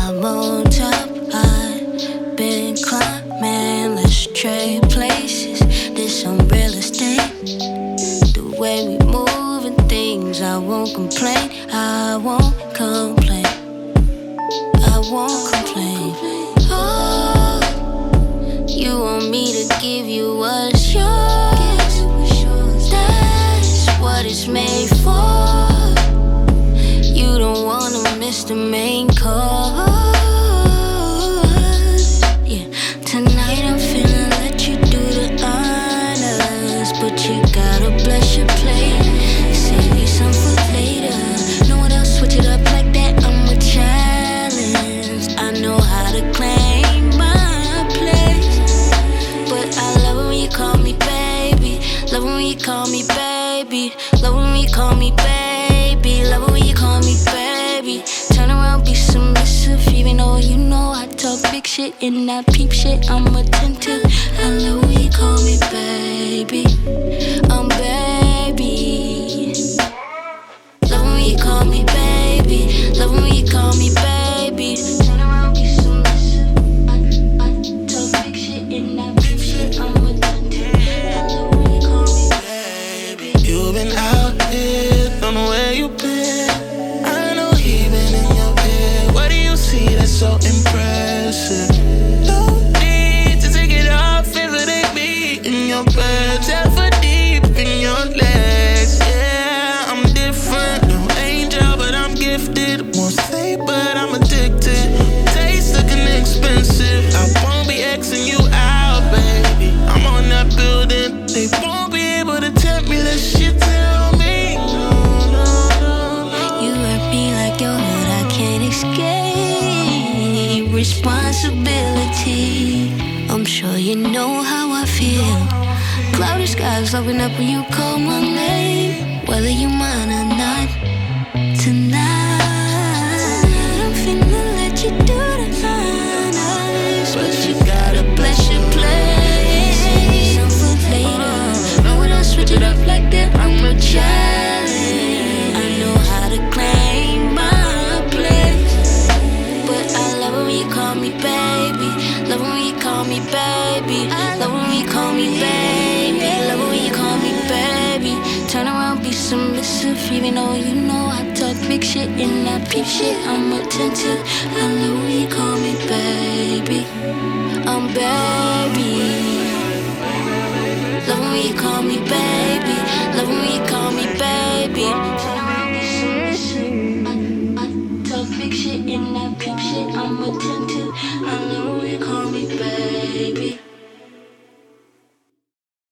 I'm on top, I've been climbing. Let's trade places, this some real estate. The way we moving things, I won't complain, I won't complain, I won't complain. Oh, you want me to give you what's yours? That's what it's made for. You don't wanna miss the main course. Yeah, tonight I'm finna let you do the honors, but you gotta bless your plate. Save you some for later. No one else switch it up like that. I'm a challenge. I know how to claim my place, but I love it when you call me baby. Love it when you call me baby. Love it when you call me baby. Love it when you call me baby. Turn around, be submissive, even though you know I talk big shit and I peep shit. I'm attentive. I love when you call me baby. I'm baby. Love when you call me baby. Love when you call me baby. Turn around, be submissive. I talk big shit and I peep shit. I'm attentive. I love when you call me baby. You've been out here, don't know where you been. I know he been in your head. What do you see that's so impressive? No need to take it off if it ain't me in your bed. Tell for deep in your legs. Yeah, I'm different. No angel, but I'm gifted. Won't say, but I'm addicted. Taste looking expensive. I won't be Xing you out, baby. I'm on that building. They won't be able to tempt me. Let shit tell me. You hurt me like your hood, I can't escape responsibility. I'm sure you know how I feel. Cloudy skies open up when you call my name, whether you mine or not. Tonight I'm finna let you do the honors, but you gotta bless your place. Save me some for later. No one else switch it up like that. I'm a challenge. I know how to claim my place, but I love it when you call me baby. Love it when you call me baby. Love it when you call me baby. Love it when you call me baby. Turn around, be submissive, even though you know I talk big shit and I peep shit. I'm attentive. I love when you call me baby. I'm baby. Love when you call me baby. Love when you call me baby. Turn around, be submissive. I talk big shit and I peep shit. I'm attentive. I love when you call me baby.